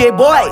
DJ Boy.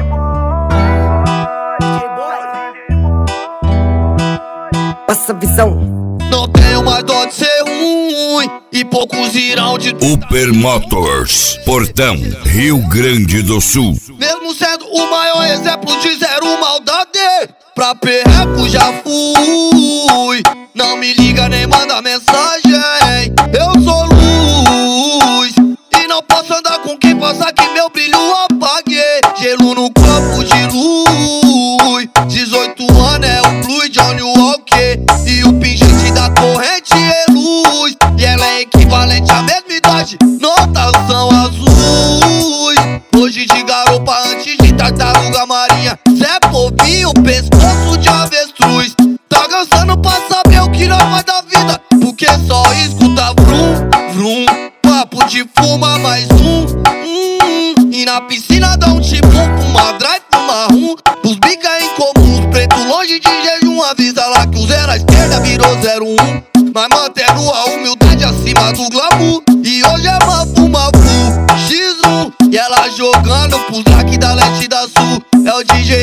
Passa a visão. Não tenho mais dó de ser ruim e poucos irão de Upper Motors, Portão, Rio Grande do Sul. Mesmo sendo o maior exemplo de zero maldade, pra perreco já fui. Não me liga nem manda mensagem, eu sou luz e não posso andar com quem possa que meu brilho apague. Gelo no copo de luz, 18 anos é o Blue Johnny Walker e o pingente da corrente é luz. E ela é equivalente à mesma idade, notas são azuis. Hoje de garopa antes de tartaruga marinha, Zé Povinho, pescoço de avestruz. Tá cansando pra saber o que nós faz da vida, porque só escuta vrum, vrum. Papo de fuma mais e na piscina dá um tipo, uma drive, uma rum. Os bica incomuns, preto longe de jejum. Avisa lá que o 0 à esquerda virou 01, mas mantendo a humildade acima do glamour. E hoje é mafu, X1 e ela jogando pros drag da leste e da sul. É o DJ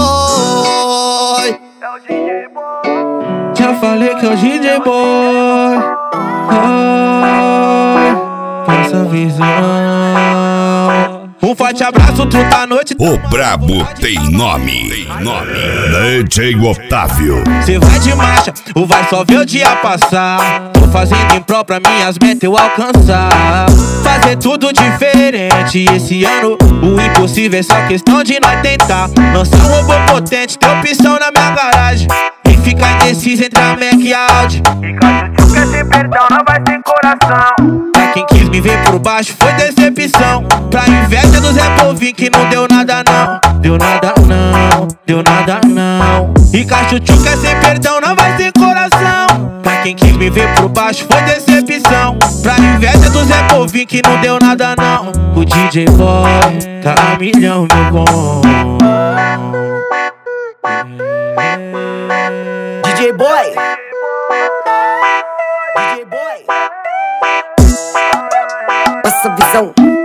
Boy. Já falei que é o DJ Boy. Passa a visão. Um forte abraço, truta à noite. O brabo tem nome. DJ Otávio. Cê vai de marcha, ou vai só ver o dia passar. Tô fazendo em prol pra minhas metas eu alcançar. Fazer tudo diferente esse ano. O impossível é só questão de nós tentar. Lançar um robô potente, ter opção na minha garagem. E ficar indeciso entre a Mac e a Audi. E caso tu quer ter perdão, não vai ter coração. Pra quem quis me ver por baixo foi decepção. Pra inveja do Zé Povinho que não deu nada não. Deu nada não, deu nada não. E Cachuchu quer sem perdão, não vai ter coração. Pra quem quis me ver por baixo foi decepção. Pra inveja do Zé Povinho que não deu nada não. O DJ Boy tá a milhão, meu bom. DJ Boy. DJ Boy. Passa a visão.